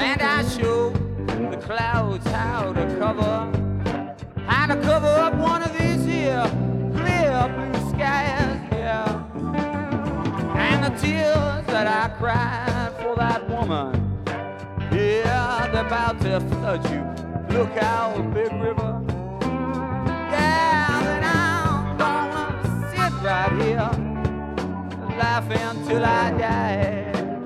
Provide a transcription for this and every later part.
And I show the clouds how to cover up one of these here clear blue skies, yeah. And the tears that I cried for that woman, yeah, they're about to flood you. Look out, Big River. Yeah, then I'm gonna sit right here, laughing till I die.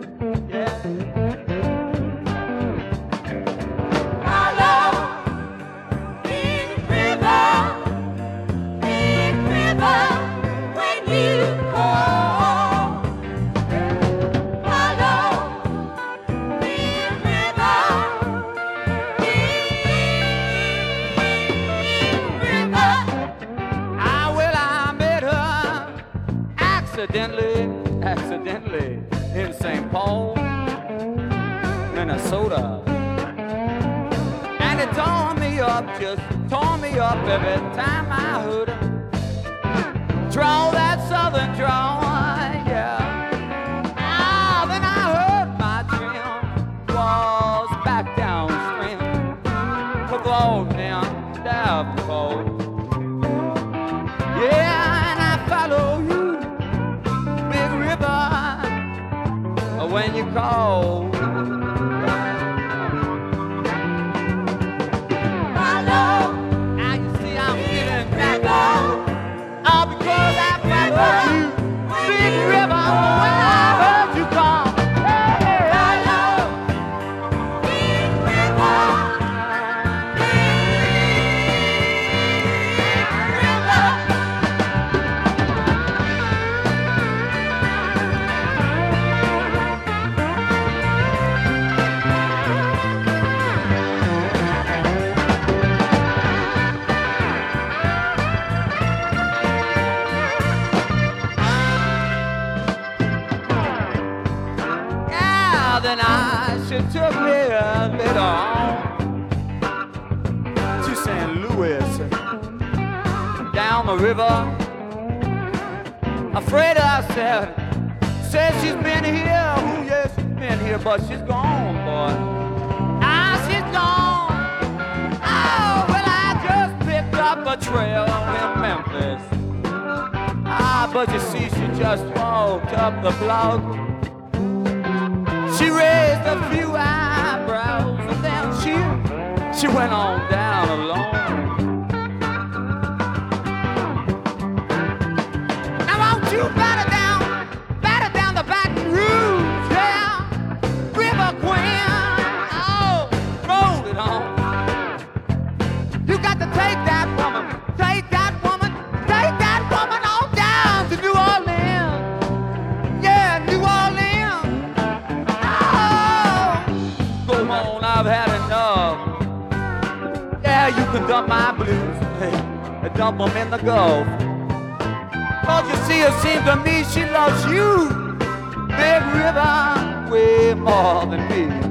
Accidentally in St. Paul, Minnesota. And it tore me up, just tore me up every time I heard him draw that southern drawl, yeah. Ah, then I heard my dream was back downstream, down Davenport. Yeah, and I follow you, when you call. Hello. Now you see I'm feeling back on. All because I followed you, Big River, when I heard you call. Hey, hello, Big River. Then I should took me later on to St. Louis, down the river. Afraid I said she's been here, oh yes, she's been here, but she's gone, boy. Ah, she's gone. Oh, well, I just picked up a trail in Memphis. Ah, but you see, she just walked up the block. She raised a few eyebrows and then she went on down alone. Now won't you batter down the Baton Rouge, yeah, River Queen, oh, roll it on. You got to take that woman on down to New Orleans, yeah, New Orleans. I've had enough. Yeah, you can dump my blues, hey, dump them in the Gulf. Don't you see, it seems to me she loves you, Big River, way more than me.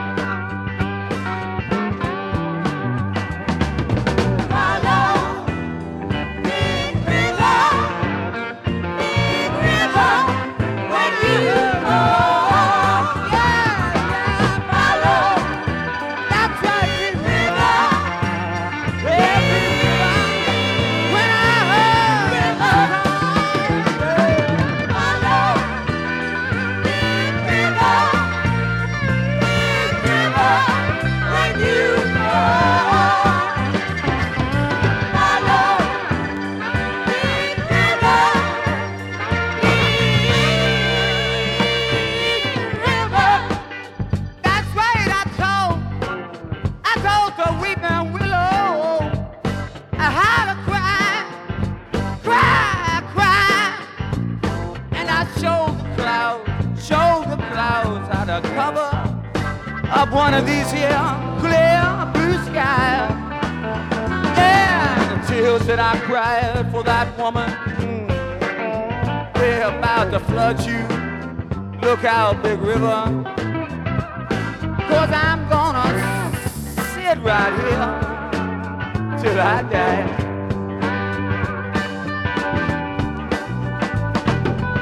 Up one of these here clear blue skies. Yeah, the tears that I cried for that woman, they're about to flood you. Look out, Big River, 'cause I'm gonna sit right here till I die.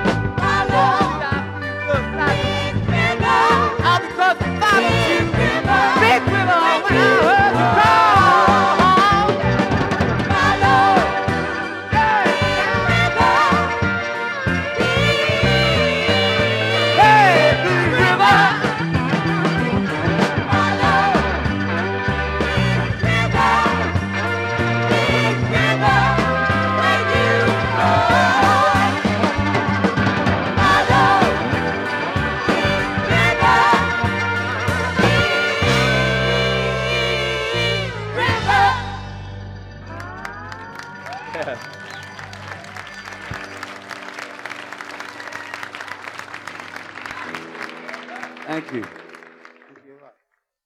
Because I followed you. Yeah. Thank you.